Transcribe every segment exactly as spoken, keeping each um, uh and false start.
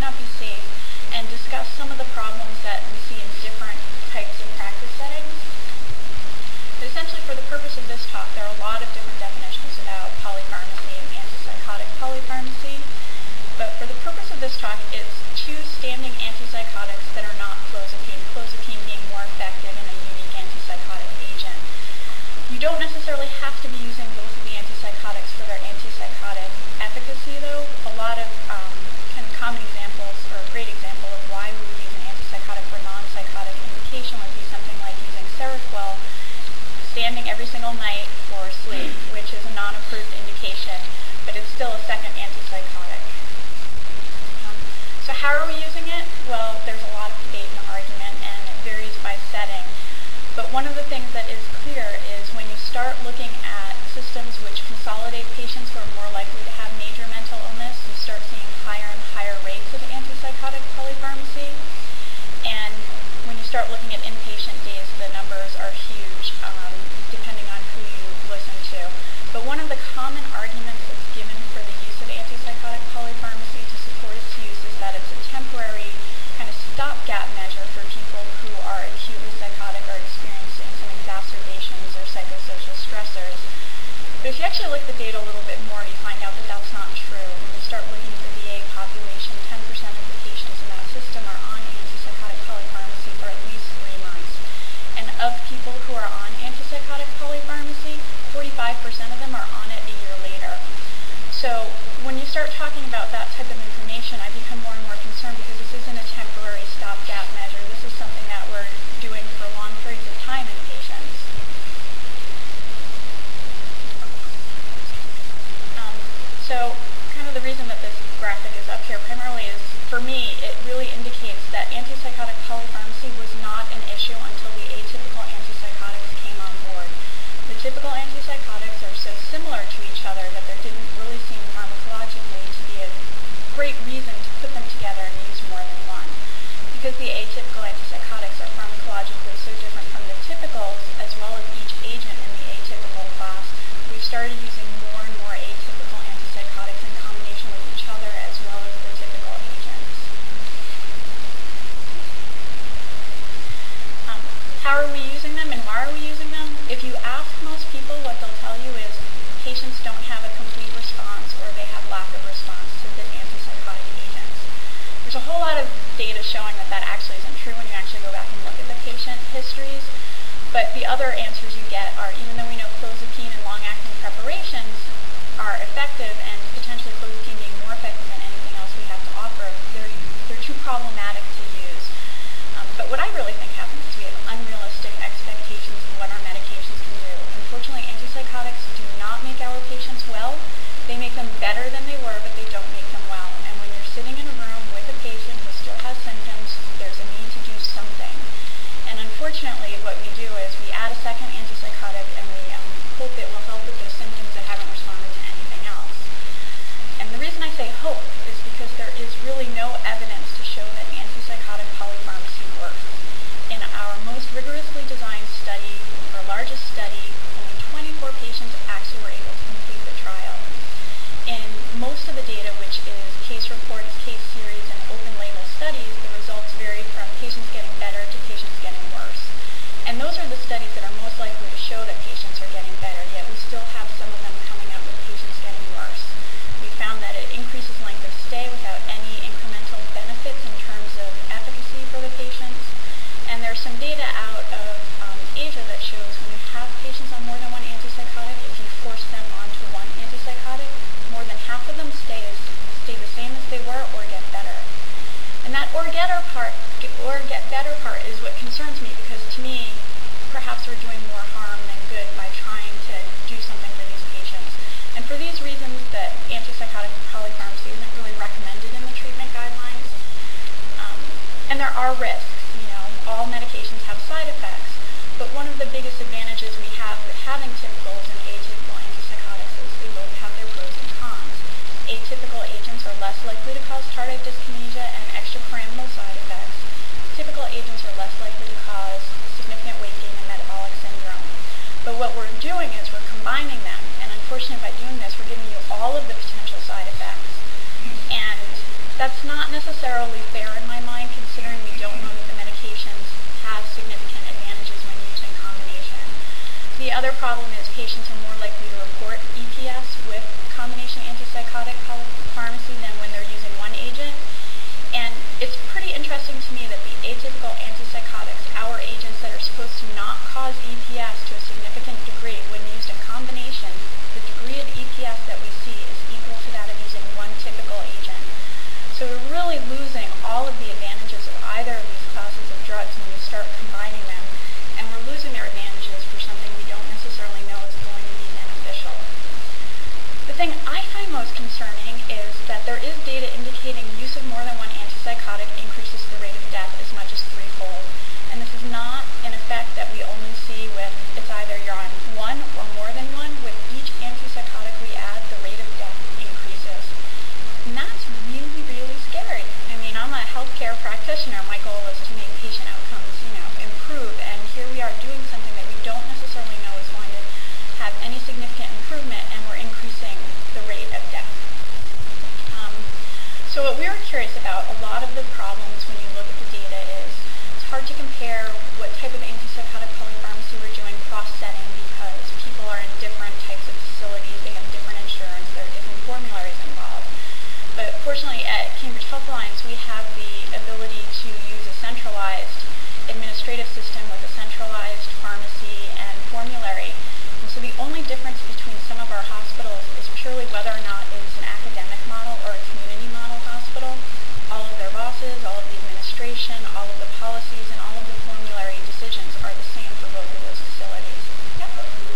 not be safe, and discuss some of the problems that we see in different types of practice settings. But essentially, for the purpose of this talk, there are a lot of different definitions about polypharmacy and antipsychotic polypharmacy. But for the purpose of this talk, it's two standing antipsychotics that are not clozapine, clozapine being more effective and a unique antipsychotic agent. You don't necessarily have to be using both of the antipsychotics for their antipsychotic efficacy, though. A lot of um, kind of common examples, or a great example of why we would use an antipsychotic for non-psychotic indication would be something like using Seroquel standing every single night for sleep, which is a non-approved indication, but it's still a second antipsychotic. Um, so how are we using it? Well, there's a lot of debate and argument, and it varies by setting. But one of the things that is clear is when you start looking at systems which consolidate patients who are more likely to have major mental illness, you start seeing higher and higher rates of antipsychotic polypharmacy. And when you start looking at inpatient days, the numbers are huge, um, depending on who you listen to. But one of the common arguments that's given for the use of antipsychotic polypharmacy to support its use is that it's a temporary kind of stopgap measure for people who are acutely psychotic or experiencing some exacerbations or psychosocial stressors. But if you actually look at the data a little bit more, you find out that that's not true. When you start looking at the V A population, ten percent of the patients in that system are on antipsychotic polypharmacy for at least three months. And of people who are on antipsychotic polypharmacy, forty-five percent of them are on it a year later. So when you start talking about that type of information, I become more and more concerned because this isn't a temporary stopgap measure. This is something that we're doing for long periods of time in patients. Um, so kind of the reason that this graphic is up here primarily is, for me, it really indicates that antipsychotic polypharmacy was not an issue until the atypical antipsychotics came on board. The typical antipsychotics are so similar to each other that there didn't really seem pharmacologically to be a great reason to put them together and use more than one. Because the atypical antipsychotics are pharmacologically so different from the typicals, as well as each agent in the atypical class, we've started using more and more atypical antipsychotics in combination with each other as well as the typical agents. Um, how are we using them and why are we using them? If you ask most people, what they'll tell you is patients don't have a complete response or they have lack of response to the antipsychotic agents. There's a whole lot of data showing that that actually isn't true when you actually go back and look at the patient histories. But the other answers you get are, even though we know clozapine and long-acting preparations are effective, and potentially clozapine being more effective than anything else we have to offer, they're, they're too problematic to use. Um, but what I really think happens is we have unrealistic expectations of what our medications can do. Unfortunately, antipsychotics do not make our patients well. They make them better than they were, but they don't make them well. And when you're sitting in a room with a patient who still has symptoms, there's a need to do something. And unfortunately, what we do is we add a second antipsychotic and we um, hope it will help with those symptoms that haven't responded to anything else. And the reason I say hope is because there is really no evidence to show that antipsychotic polypharmacy works. In our most rigorously designed study, our largest study, only twenty-four patients actually were able to complete the trial. In most of the data, which is case reports, case series, and open label studies, the results vary from patients getting better to patients getting worse. And those are the studies that are most likely to show that patients are getting better, yet we still have some of them coming out with patients getting worse. We found that it increases length of stay without any incremental benefits in terms of efficacy for the patients. And there's some data out of um, Asia that shows when you have patients on more than one antipsychotic, if you force them onto one antipsychotic, more than half of them stay, as, stay the same as they were or get better. And that or get, part, or get better part is what concerns me, because to me, perhaps we're doing more harm than good by trying to do something for these patients. And for these reasons, that antipsychotic polypharmacy isn't really recommended in the treatment guidelines. Um, and there are risks. You know, all medications have side effects, but one of the biggest advantages we have with having typicals and atypical antipsychotics is they both have their pros and cons. Atypical agents are less likely to cause tardive dyskinesia and extrapyramidal side effects. Typical agents are less likely to cause significant weight gain and metabolic syndrome. But what we're doing is we're combining them, and unfortunately by doing this, we're giving you all of the potential side effects. And That's not necessarily fair in my mind, considering we don't know that the medications have significant advantages when used in combination. The other problem is patients are more likely to report E P S with combination antipsychotic polypharmacy than when they're using one agent. And it's pretty interesting to me that the atypical antipsychotics, our agents that are supposed to not cause E P S to a significant degree, when used in combination, the degree of E P S that we see is equal to that of using one typical agent. So we're really losing all of the advantages of either of these classes of drugs when we start combining them, and we're losing their advantages for something we don't necessarily know is going to be beneficial. The thing I find most concerning is that there is data indicating use of more than one antipsychotic increases the rate of death as much as threefold. And this is not an effect that we only see with, it's either you're on one or more than one. With each antipsychotic we add, the rate of death increases. And that's really, really scary. I mean, I'm a healthcare practitioner. My goal is to make patient outcomes, you know, improve. And here we are doing something that we don't necessarily know is going to have any significant improvement, and we're increasing the rate of death. Um, so what we were curious about, a lot of the problems when you look at the data is it's hard to compare what type of antipsychotic polypharmacy we're doing cross-setting because people are in different types of facilities, they have different insurance, there are different formularies involved. But fortunately at Cambridge Health Alliance we have the ability to use a centralized administrative system with a centralized pharmacy and formulary. And so the only difference between some of our hospitals is purely whether or not it is an academic model or a community model hospital. All of their bosses, all of the administration, all of the policies, and all of the formulary decisions are the same for both of those facilities. Yep.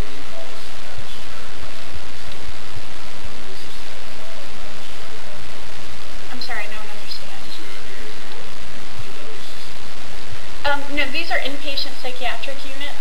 I'm sorry, no one understands. Um, no, these are inpatient psychiatric units.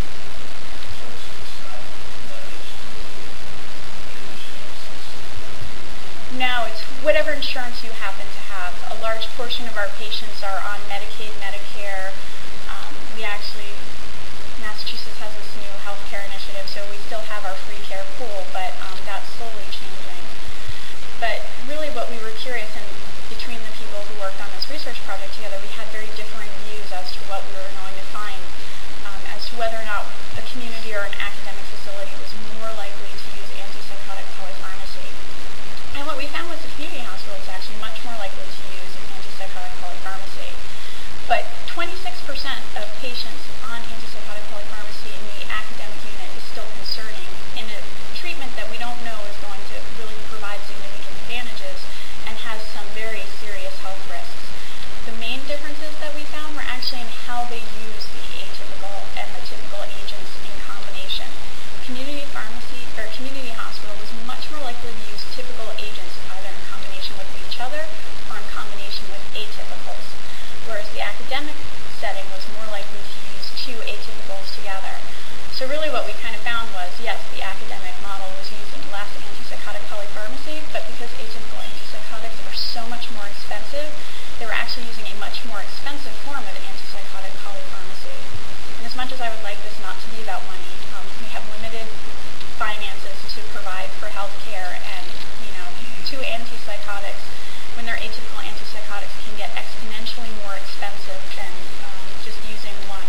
No, it's whatever insurance you happen to have. A large portion of our patients are on Medicaid, Medicare. Um, we actually, Massachusetts has this new healthcare initiative, so we still have our free care pool, but um, that's slowly changing. But really what we were curious, and between the people who worked on this research project together, we had very differing views as to what we were going to find, um, as to whether or not a community or an academic facility was more likely to use antipsychotic polypharmacy. And what we found was the community hospital is actually much more likely to use antipsychotic polypharmacy. But twenty-six percent of patients on antipsychotic polypharmacy in the academic unit is still concerning in a treatment that we don't know is going to really provide significant advantages and has some very serious health risks. The main differences that we found were actually in how they use the atypical and the typical agents in combination. Community pharmacy or community hospital was much more likely to use typical agents either in combination with each other or in combination with atypicals, whereas the academic setting was more likely to use two atypicals together. So really what we kind of found was, yes, the academic model was using less antipsychotic polypharmacy, but because atypical antipsychotics are so much more expensive, they were actually using a much more expensive form of antipsychotic polypharmacy. And as much as I would like this not to be about money, um, we have limited finances to provide for health care, and you know, two antipsychotics, when they're atypical antipsychotics, can get exponentially more expensive than um, just using one.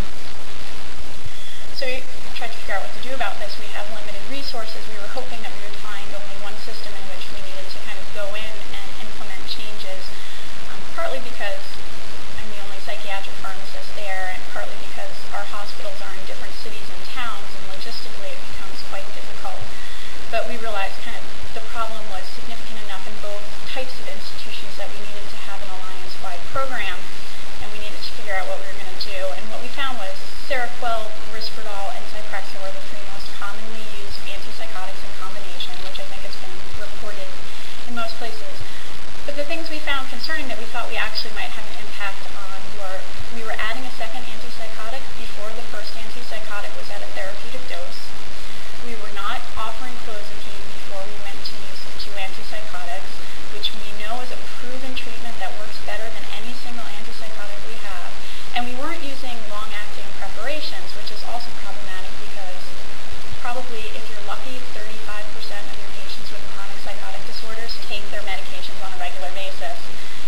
So we tried to figure out what to do about this. We have limited resources. We were hoping that we would find only one system in which we needed to kind of go in and implement changes, um, partly because I'm the only psychiatric pharmacist there, and partly because our hospitals are in different cities and towns, and logistically it becomes quite difficult. But we realized kind of the problem was significant enough in both types of institutions that we needed to have an alliance-wide program, and we needed to figure out what we were going to do. And what we found was Seroquel, Risperdal, and Zyprexa were the three most commonly used antipsychotics in combination, which I think has been reported in most places. But the things we found concerning that we thought we actually might have an impact on were we were adding a second antipsychotic before the first antipsychotic was at a therapeutic dose. We were not offering clozapine before we went to use two antipsychotics, which we know is a proven treatment that works better than any single antipsychotic we have. And we weren't using long-acting preparations, which is also problematic because probably, if you're lucky, thirty-five percent of your patients with chronic psychotic disorders take their medications on a regular basis.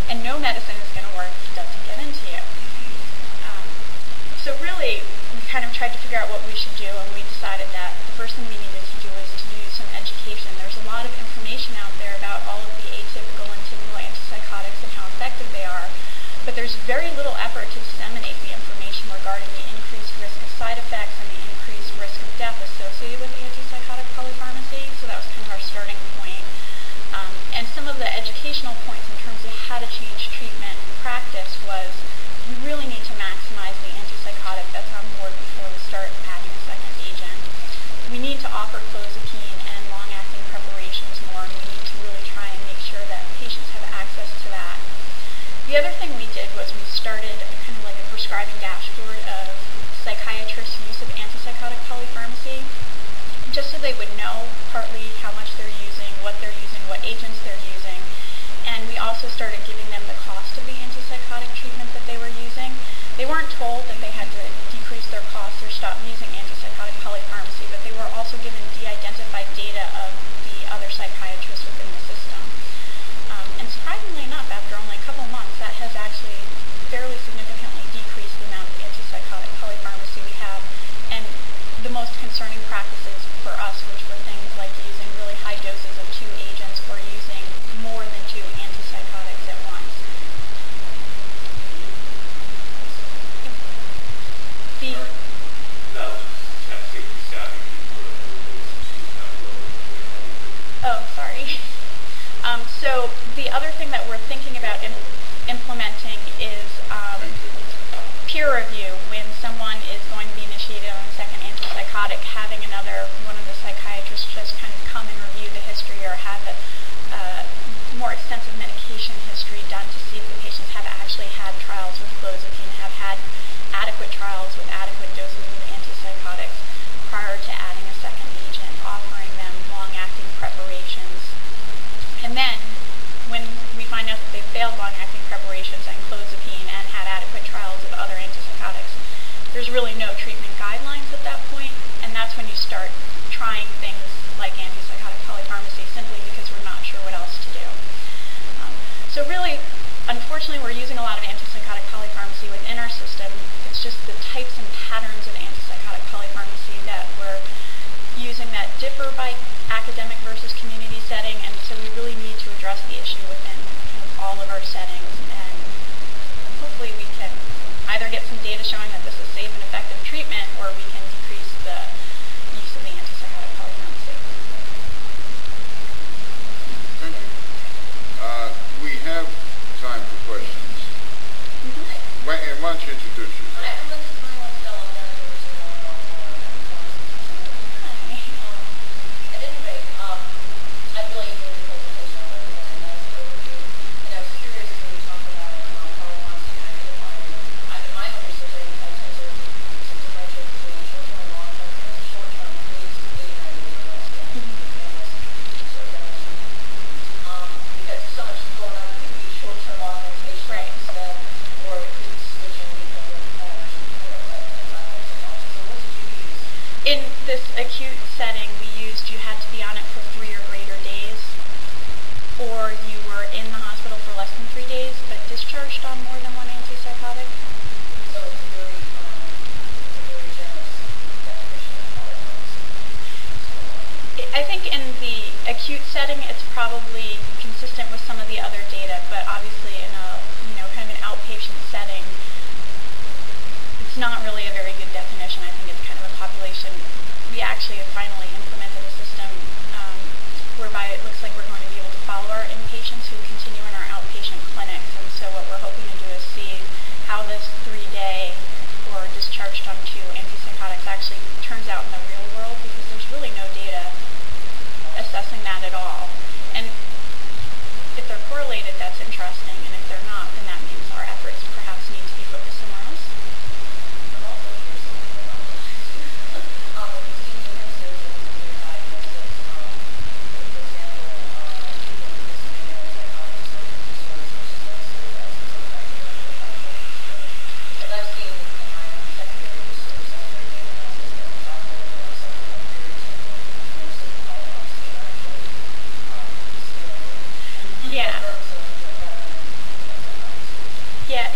tried to figure out what we should do, and we decided that the first thing we needed to do was to do some education. There's a lot of information out there about all of the atypical and typical antipsychotics and how effective they are, but there's very little effort to disseminate the information regarding the increased risk of side effects and the increased risk of death associated with antipsychotic polypharmacy, so that was kind of our starting point. Um, and some of the educational points in terms of how to change treatment practice was you really need to maximize the antipsychotic that's on board before we start adding a second agent. We need to offer clozapine and long-acting preparations more, and we need to really try and make sure that patients have access to that. The other thing we did was we started kind of like a prescribing dashboard of psychiatrists' use of antipsychotic polypharmacy, just so they would know partly how much they're using, what they're using, what agents they're using. And we also started giving them the cost of the antipsychotic treatment that they were using. They weren't told that they had to decrease their costs or stop using antipsychotic polypharmacy, but they were also given de-identified data of the other psychiatrists within the system. Um, and surprisingly enough, after only a couple months, that has actually fairly significantly decreased the amount of antipsychotic polypharmacy we have. And the most concerning practices for us, which were things like using really high doses of two agents or using more than two antipsychotics at once. The oh, sorry. Um, so the other thing that we're thinking about im implementing is um, peer review. When someone is going to be initiated on a second antipsychotic, having another one of the psychiatrists just kind of come and review the history or have a uh, more extensive medication history done to see if the patients have actually had trials with clozapine, have had adequate trials with adequate doses of antipsychotics prior to adding a second agent, offering them long-acting preparations. And then, when we find out that they've failed long-acting preparations and clozapine and had adequate trials of other antipsychotics, there's really no treatment guidelines at that point, and that's when you start trying things like antipsychotic polypharmacy simply because we're not sure what else to do. Um, so really, unfortunately, we're using a lot of antipsychotic polypharmacy within our system. It's just the types and patterns of antipsychotic polypharmacy that we're using that differ by academic versus community setting, and so we really need to address the issue within kind of all of our settings, and hopefully we can either get some data showing that this is safe and effective treatment, or we can decrease the use of the antipsychotic polypharmacy. Thank you. Uh, we have time for questions. Mm-hmm. Why, why don't you introduce yourself? Hi, I'm Lindsay Marcel. I'm down at the Hi. Um, at any rate, um, I really enjoyed the presentation. I thought it was a nice overview. And I was curious when you talked about um, polypharmacy and identifying. I, in my own research, I, I tend to, to differentiate between short-term and long-term. And short-term includes eighty-nine days or less. Sort of definition. Um, because so much going on, it could be short-term augmentation, Right. instead, or it could be switching because of patterns. So what did you use? In this acute setting, we used you had to be on it for three or greater days, or you were in the hospital for less than three days, but discharged on more than one antipsychotic. So it's very, um, it's a very generous definition of polypharmacy. I think in the acute setting, it's probably consistent with some of the other data, but obviously in a you know kind of an outpatient setting, it's not really a very good definition. I think it's kind of a population. We actually have finally implemented a system um, whereby it looks like we're going to be able to follow our inpatients who continue in our outpatient clinics, and so what we're hoping to do is see how this three-day or discharged on two antipsychotics actually turns out in the real world, because there's really no data assessing that at all. And if they're correlated, that's interesting, and if they're not, then that means our efforts perhaps need to be focused somewhere else. I'm also curious about um, the continuum of your diagnosis. Um, for example, uh, people with antipsychotic disorders versus those who have because I've seen in my own secondary research, secondary data analysis, that the doctor will also have periods of nursing polypharmacy and actually um, Yeah.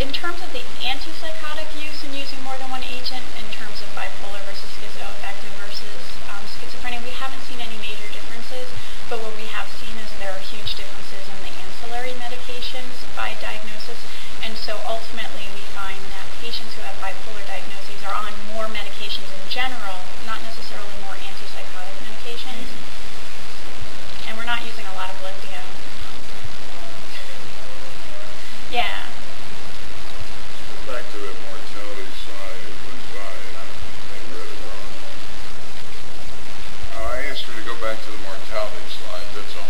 in terms of the antipsychotic use and using more than one agent, in terms of bipolar versus schizoaffective versus um, schizophrenia, we haven't seen any major differences, but what we have seen is there are huge differences in the ancillary medications by diagnosis, and so ultimately we find that patients who have bipolar diagnoses are on more medications in general, not necessarily more antipsychotic medications, and we're not using a lot of lithium. Yeah. Go back to the mortality slide. It went by, and I think I read it wrong. Uh, I asked her to go back to the mortality slide. That's all.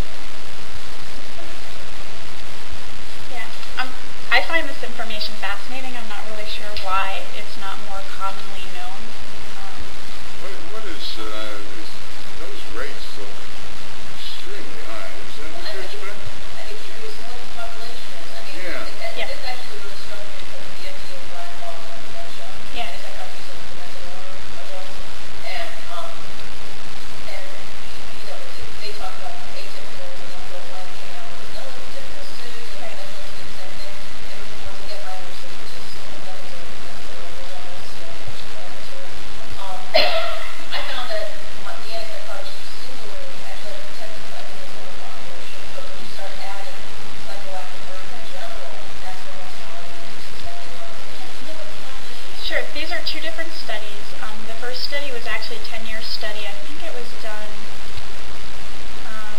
Yeah. Um, I find this information fascinating. I'm not really sure why it's not more commonly known. Um, What, what is, uh, is those rates look extremely high? Is that what you expect? I'd be curious what the population is. I mean, Yeah. it, it, Yeah. it's actually really struck me because the F D A Brian Law on dementia. Yeah. And psychiatry is implemented over adults. And, um, and, you know, they talk about atypical, and then go like, you know, no, it's different suits, and Right. that's the same thing. And once again, my research is just, you know, nothing to mental illness, you know, um, I found that my, the antipsychotics singularly actually protected the older population, but when you start adding psychoactive burden in general, that's when mortality increases that way. You know what the population is? Sure. These are two different studies. Um, the first study was actually a ten-year study. I think it was done um,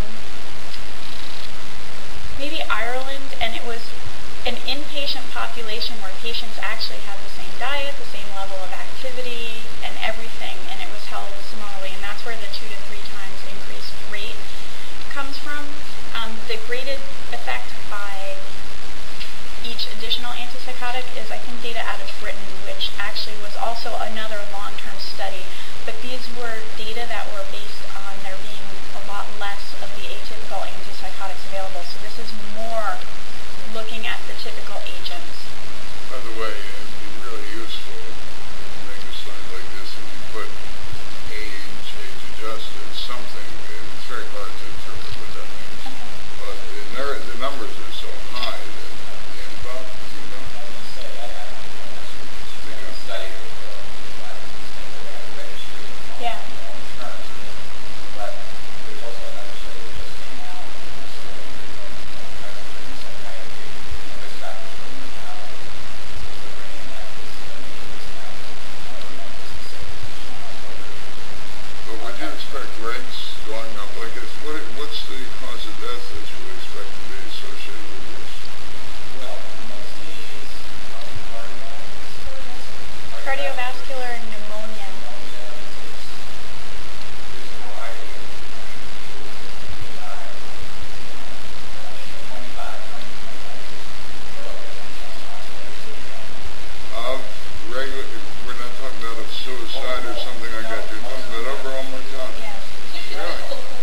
maybe Ireland, and it was an inpatient population where patients actually had the same diet, the same level of activity, and everything, and it was held similarly, and that's where the two to three times increased rate comes from. Um, the graded effect by each additional antipsychotic is, I think, data out of Britain, which actually was also another long-term study. But these were data that were based on there being a lot less of the atypical antipsychotics available. So this is more looking at the typical agents. By the way, it'd be really useful to make a slide like this if you put age, age adjusted, something. It's very hard to interpret what that means. But the, ner- the numbers are so high that, yeah, Bob, you know. I was going to say, I I don't know, that's a study of the registry of Yeah. insurance, but there's also another study that just came out, and so they're doing psychiatry, risk factors for mortality, because they're bringing that as a major risk factor, or mental specific. But would you expect rates going up like this? What, what's the cause of death that you would expect to be associated with this? Well, mostly it's probably cardio. Cardiovascular and pneumonia. Pneumonia, there's, there's a variety of people that die. twenty-five, twenty, twenty-five years earlier than just hospitalization. Of regular, we're not talking about of suicide or something like that. You're talking about overall mortality. Yeah. Really?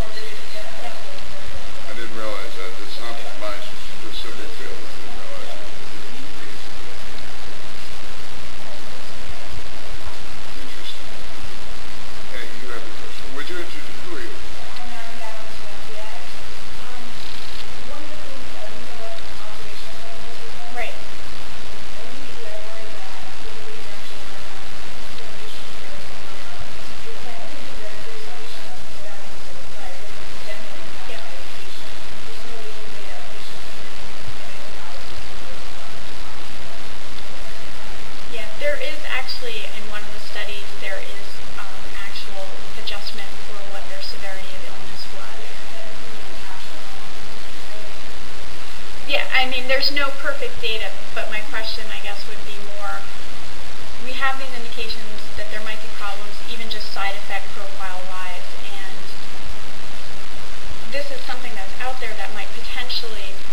I didn't realize that. It's not my specific field. I didn't realize that. Interesting. Hey, you have a question. Would you introduce, who are you? Right. Yeah, there is actually, in one of the studies, there is um, actual adjustment for what their severity of illness was. Yeah, I mean, there's no perfect data, but my question, I guess, would be more, we have these indications that there might be problems, even just side effect profile-wise, and this is something that's out there that might potentially